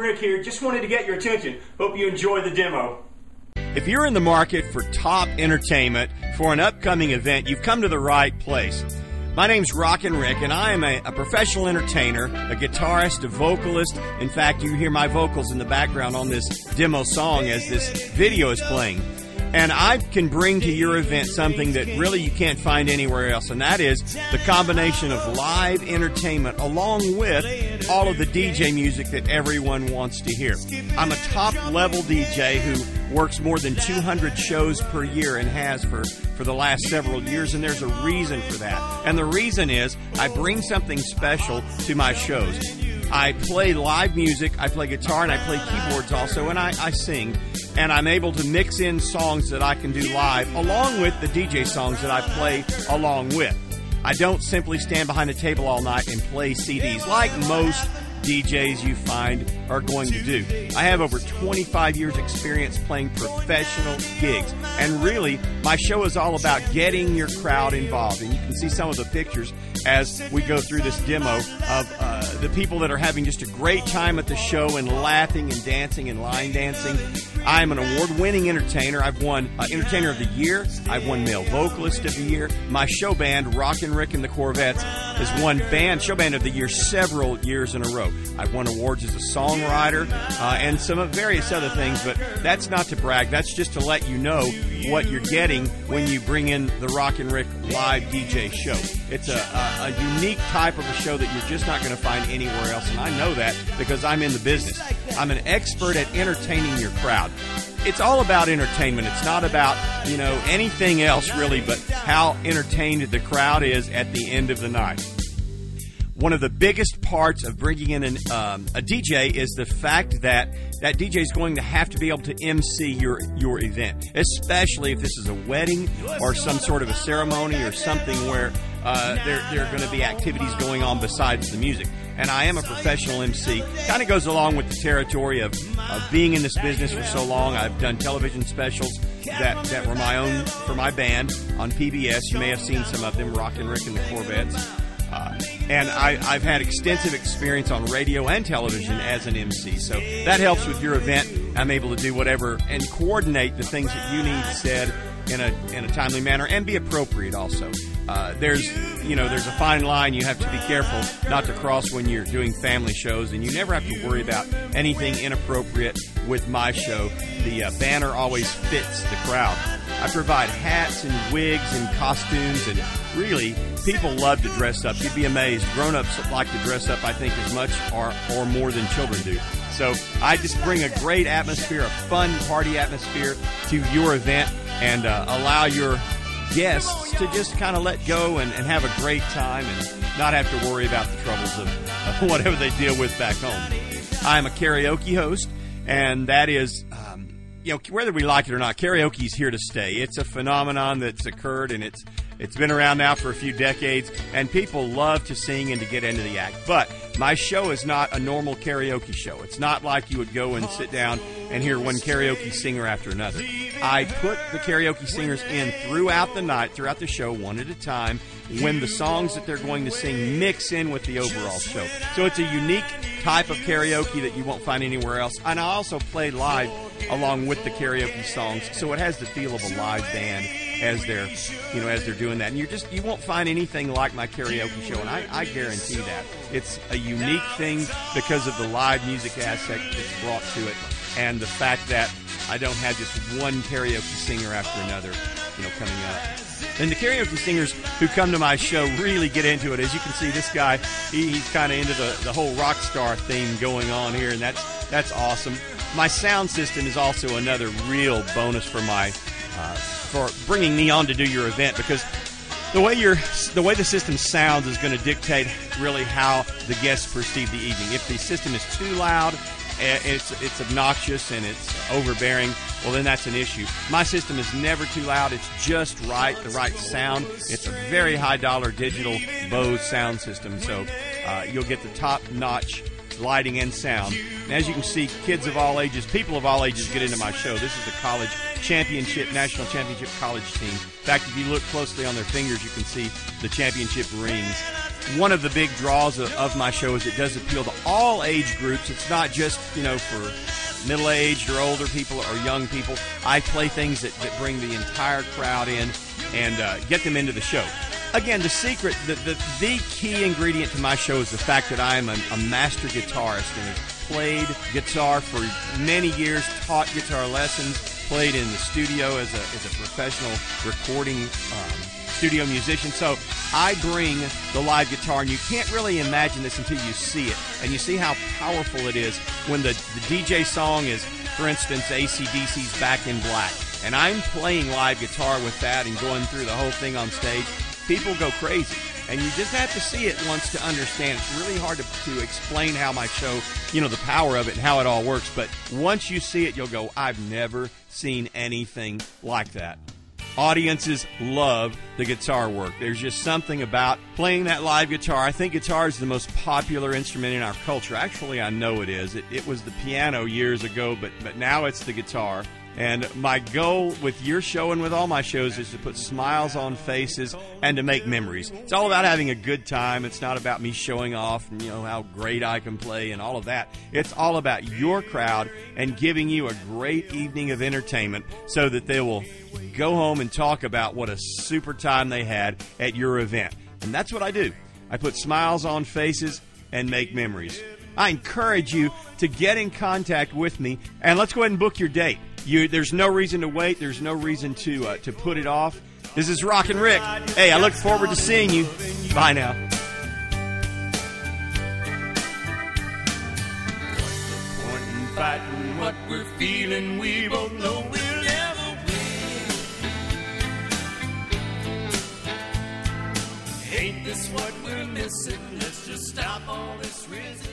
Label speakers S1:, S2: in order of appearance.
S1: Rick here. Just wanted to get your attention. Hope you enjoy the demo.
S2: If you're in the market for top entertainment for an upcoming event, you've come to the right place. My name's Rockin' Rick, and I am a professional entertainer, a guitarist, a vocalist. In fact, you hear my vocals in the background on this demo song as this video is playing. And I can bring to your event something that really you can't find anywhere else, and that is the combination of live entertainment along with all of the DJ music that everyone wants to hear. I'm a top-level DJ who works more than 200 shows per year and has for the last several years, and there's a reason for that. And the reason is I bring something special to my shows. I play live music, I play guitar, and I play keyboards also, and I sing. And I'm able to mix in songs that I can do live along with the DJ songs that I play along with. I don't simply stand behind a table all night and play CDs like most DJs you find are going to do. I have over 25 years experience playing professional gigs, and really my show is all about getting your crowd involved, and you can see some of the pictures as we go through this demo of the people that are having just a great time at the show and laughing and dancing and line dancing. I'm an award-winning entertainer. I've won Entertainer of the Year. I've won Male Vocalist of the Year. My show band, Rockin' Rick and the Corvettes, has won Show Band of the Year several years in a row. I've won awards as a songwriter and some various other things, but that's not to brag. That's just to let you know what you're getting when you bring in the Rockin' Rick live DJ show. It's a unique type of a show that you're just not going to find anywhere else, and I know that because I'm in the business. I'm an expert at entertaining your crowd. It's all about entertainment. It's not about, anything else really, but how entertained the crowd is at the end of the night. One of the biggest parts of bringing in a DJ is the fact that that DJ is going to have to be able to MC your event, especially if this is a wedding or some sort of a ceremony or something where there are going to be activities going on besides the music. And I am a professional MC. Kind of goes along with the territory of being in this business for so long. I've done television specials that were my own for my band on PBS. You may have seen some of them, Rockin' Rick and the Corvettes. And I've had extensive experience on radio and television as an MC. So that helps with your event. I'm able to do whatever and coordinate the things that you need said in a timely manner and be appropriate also. There's a fine line you have to be careful not to cross when you're doing family shows, and you never have to worry about anything inappropriate with my show. The banner always fits the crowd. I provide hats and wigs and costumes, and really, people love to dress up. You'd be amazed. Grown-ups like to dress up, I think, as much or more than children do. So I just bring a great atmosphere, a fun party atmosphere to your event, and allow your guests to just kind of let go and have a great time and not have to worry about the troubles of whatever they deal with back home. I'm a karaoke host, and that is, whether we like it or not, karaoke's here to stay. It's a phenomenon that's occurred, and it's been around now for a few decades, and people love to sing and to get into the act. But my show is not a normal karaoke show. It's not like you would go and sit down and hear one karaoke singer after another. I put the karaoke singers in throughout the night, throughout the show, one at a time, when the songs that they're going to sing mix in with the overall show. So it's a unique type of karaoke that you won't find anywhere else. And I also play live along with the karaoke songs, so it has the feel of a live band as they're doing that. And you won't find anything like my karaoke show, and I guarantee that. It's a unique thing because of the live music aspect that's brought to it, and the fact that I don't have just one karaoke singer after another, coming up. And the karaoke singers who come to my show really get into it. As you can see, this guy, he's kind of into the whole rock star theme going on here, and that's awesome. My sound system is also another real bonus for for bringing me on to do your event, because the way the system sounds is going to dictate really how the guests perceive the evening. If the system is too loud, it's obnoxious and it's overbearing, well, then that's an issue. My system is never too loud. It's just right, the right sound. It's a very high-dollar digital Bose sound system, so you'll get the top-notch lighting and sound. And as you can see, kids of all ages, people of all ages get into my show. This is the college national championship college team. In fact, if you look closely on their fingers, you can see the championship rings. one of the big draws of my show is it does appeal to all age groups. It's not just, for middle-aged or older people or young people. I play things that bring the entire crowd in and get them into the show. Again, the secret, the key ingredient to my show is the fact that I am a master guitarist and have played guitar for many years, taught guitar lessons, played in the studio as a professional recording studio musician. So I bring the live guitar, and you can't really imagine this until you see it. And you see how powerful it is when the DJ song is, for instance, AC/DC's Back in Black. And I'm playing live guitar with that and going through the whole thing on stage. People go crazy. And you just have to see it once to understand. It's really hard to explain how my show, the power of it and how it all works. But once you see it, you'll go, I've never seen anything like that. Audiences love the guitar work. There's just something about playing that live guitar. I think guitar is the most popular instrument in our culture. Actually, I know it is. It was the piano years ago, but now it's the guitar. And my goal with your show and with all my shows is to put smiles on faces and to make memories. It's all about having a good time. It's not about me showing off and, how great I can play and all of that. It's all about your crowd and giving you a great evening of entertainment so that they will go home and talk about what a super time they had at your event. And that's what I do. I put smiles on faces and make memories. I encourage you to get in contact with me, and let's go ahead and book your date. There's no reason to wait. There's no reason to put it off. This is Rockin' Rick. Hey, I look forward to seeing you. Bye now.
S3: What's the point in fighting what we're feeling? We both know we'll never win. Ain't this what we're missing? Let's just stop all this resistance.